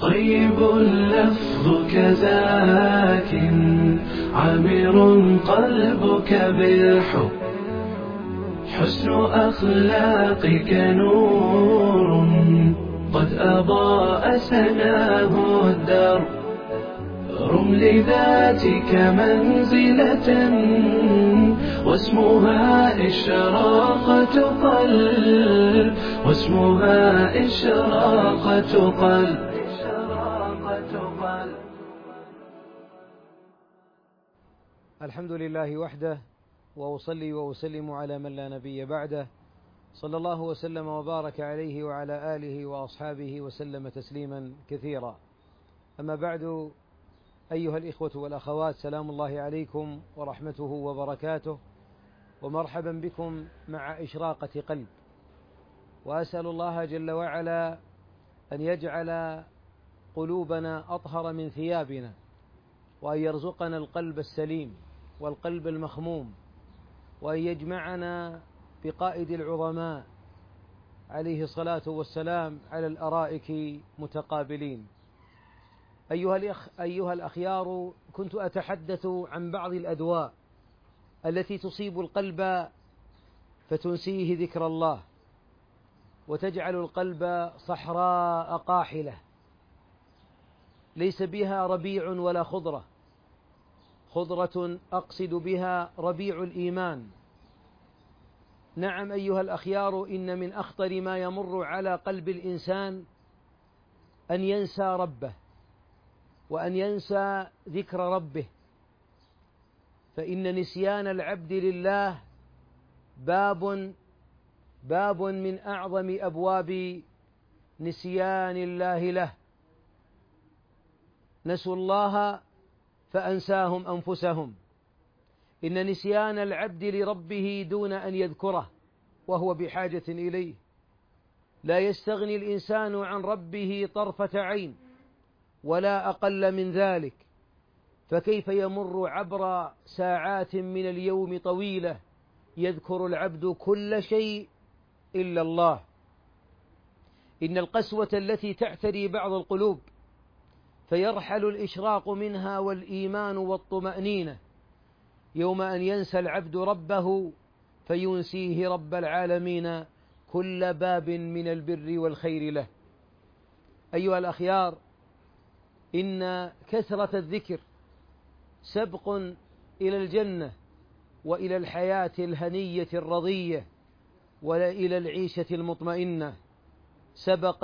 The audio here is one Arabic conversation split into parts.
طيب اللفظ كزاك عامر قلبك بالحب، حسن أخلاقك نور قد أضاء سناه الدرب. رم لذاتك منزلة واسمها إشراقة قلب، واسمها إشراقة قلب. الحمد لله وحده، وأصلي وأسلم على من لا نبي بعده، صلى الله وسلم وبارك عليه وعلى آله وأصحابه وسلم تسليما كثيرا. أما بعد، أيها الإخوة والأخوات، سلام الله عليكم ورحمته وبركاته، ومرحبا بكم مع إشراقة قلب. وأسأل الله جل وعلا أن يجعل قلوبنا أطهر من ثيابنا، وأن يرزقنا القلب السليم والقلب المخموم، وأن يجمعنا بقائد العظماء عليه الصلاة والسلام على الأرائك متقابلين. أيها الأخيار، كنت أتحدث عن بعض الأدواء التي تصيب القلب فتنسيه ذكر الله، وتجعل القلب صحراء قاحلة ليس بها ربيع ولا خضرة. خضرة أقصد بها ربيع الإيمان. نعم أيها الأخيار، إن من أخطر ما يمر على قلب الإنسان أن ينسى ربه، وأن ينسى ذكر ربه، فإن نسيان العبد لله باب من أعظم أبواب نسيان الله له. نسوا الله فأنساهم أنفسهم. إن نسيان العبد لربه دون أن يذكره وهو بحاجة إليه. لا يستغني الإنسان عن ربه طرفة عين ولا أقل من ذلك، فكيف يمر عبر ساعات من اليوم طويلة يذكر العبد كل شيء إلا الله. إن القسوة التي تعتري بعض القلوب فيرحل الإشراق منها والإيمان والطمأنينة يوم أن ينسى العبد ربه، فينسيه رب العالمين كل باب من البر والخير له. أيها الأخيار، إن كثرة الذكر سبق إلى الجنة وإلى الحياة الهنية الرضية وإلى العيشة المطمئنة. سبق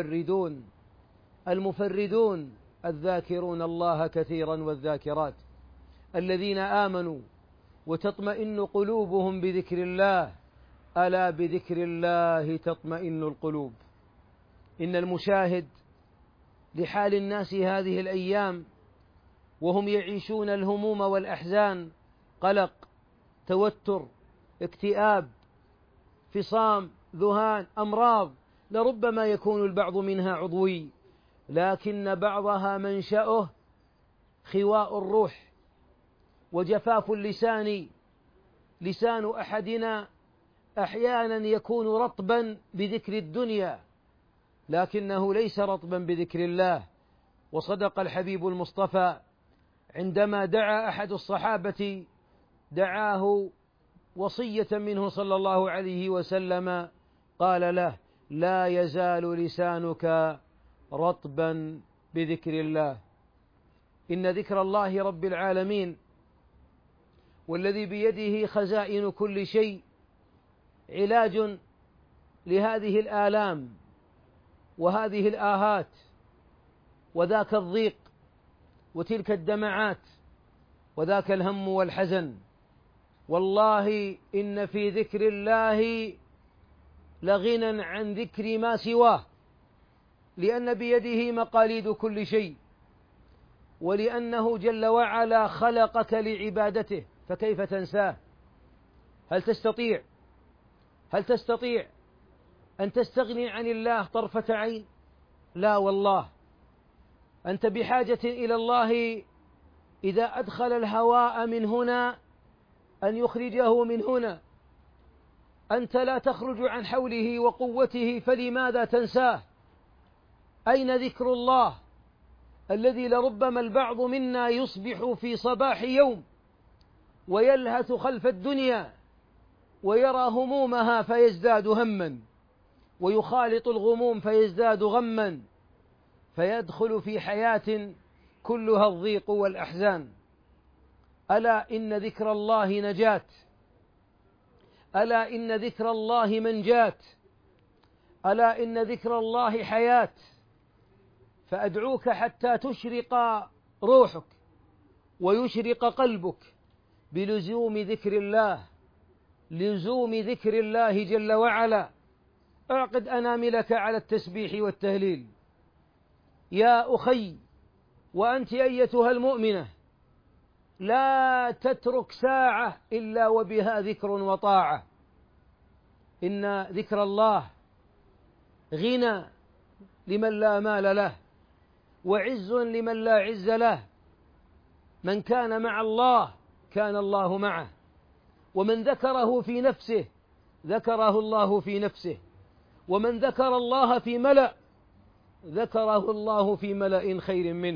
المفردون الذاكرون الله كثيرا والذاكرات، الذين آمنوا وتطمئن قلوبهم بذكر الله. ألا بذكر الله تطمئن القلوب. إن المشاهد لحال الناس هذه الأيام وهم يعيشون الهموم والأحزان، قلق، توتر، اكتئاب، فصام، ذهان، أمراض لربما يكون البعض منها عضوي، لكن بعضها منشأه خواء الروح وجفاف اللسان. لسان أحدنا أحيانا يكون رطبا بذكر الدنيا، لكنه ليس رطبا بذكر الله. وصدق الحبيب المصطفى عندما دعا أحد الصحابة، دعاه وصية منه صلى الله عليه وسلم، قال له: لا يزال لسانك رطبا بذكر الله. إن ذكر الله رب العالمين والذي بيده خزائن كل شيء علاج لهذه الآلام وهذه الآهات وذاك الضيق وتلك الدمعات وذاك الهم والحزن. والله إن في ذكر الله لغنى عن ذكر ما سواه، لأن بيده مقاليد كل شيء، ولأنه جل وعلا خلقك لعبادته، فكيف تنساه؟ هل تستطيع أن تستغني عن الله طرفة عين؟ لا والله. أنت بحاجة إلى الله إذا أدخل الهواء من هنا أن يخرجه من هنا. أنت لا تخرج عن حوله وقوته، فلماذا تنساه؟ أين ذكر الله الذي لربما البعض منا يصبح في صباح يوم ويلهث خلف الدنيا ويرى همومها فيزداد همًا، ويخالط الغموم فيزداد غمًا، فيدخل في حياة كلها الضيق والأحزان. ألا إن ذكر الله نجاة، ألا إن ذكر الله منجاة، ألا إن ذكر الله حياة. فأدعوك حتى تشرق روحك ويشرق قلبك بلزوم ذكر الله، لزوم ذكر الله جل وعلا. اعقد أناملك على التسبيح والتهليل يا أخي، وأنت أيتها المؤمنة، لا تترك ساعة إلا وبها ذكر وطاعة. إن ذكر الله غنى لمن لا مال له، وعز لمن لا عز له. من كان مع الله كان الله معه، ومن ذكره في نفسه ذكره الله في نفسه، ومن ذكر الله في ملأ ذكره الله في ملأ خير منه.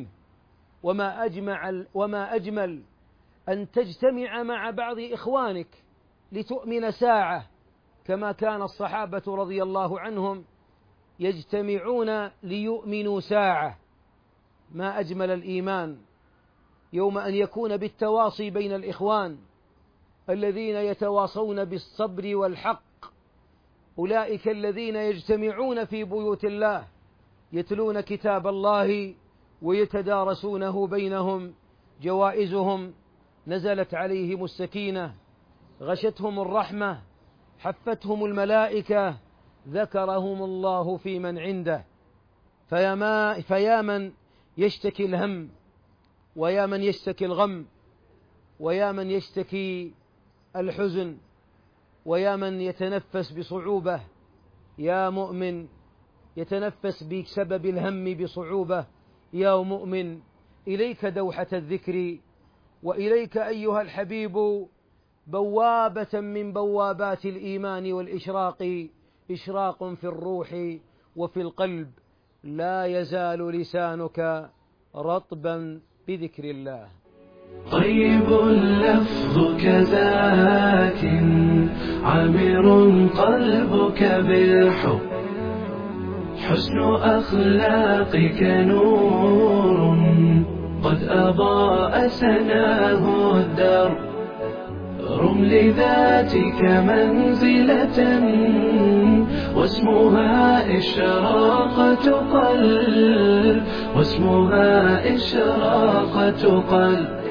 وما أجمل أن تجتمع مع بعض إخوانك لتؤمن ساعة، كما كان الصحابة رضي الله عنهم يجتمعون ليؤمنوا ساعة. ما أجمل الإيمان يوم أن يكون بالتواصي بين الإخوان الذين يتواصون بالصبر والحق. أولئك الذين يجتمعون في بيوت الله يتلون كتاب الله ويتدارسونه بينهم، جوائزهم نزلت عليهم السكينة، غشتهم الرحمة، حفتهم الملائكة، ذكرهم الله في من عنده. فيا من يشتكي الهم، ويا من يشتكي الغم، ويا من يشتكي الحزن، ويا من يتنفس بصعوبة، يا مؤمن يتنفس بسبب الهم بصعوبة، يا مؤمن إليك دوحة الذكر، وإليك أيها الحبيب بوابة من بوابات الإيمان والإشراق، إشراق في الروح وفي القلب. لا يزال لسانك رطبا بذكر الله. طيب اللفظ كذاك، عامر قلبك بالحب، حسن أخلاقك نور قد أضاء سناه الدرب. رم لذاتك منزلة واسمها إشراقة قلب، واسمها إشراقة قلب.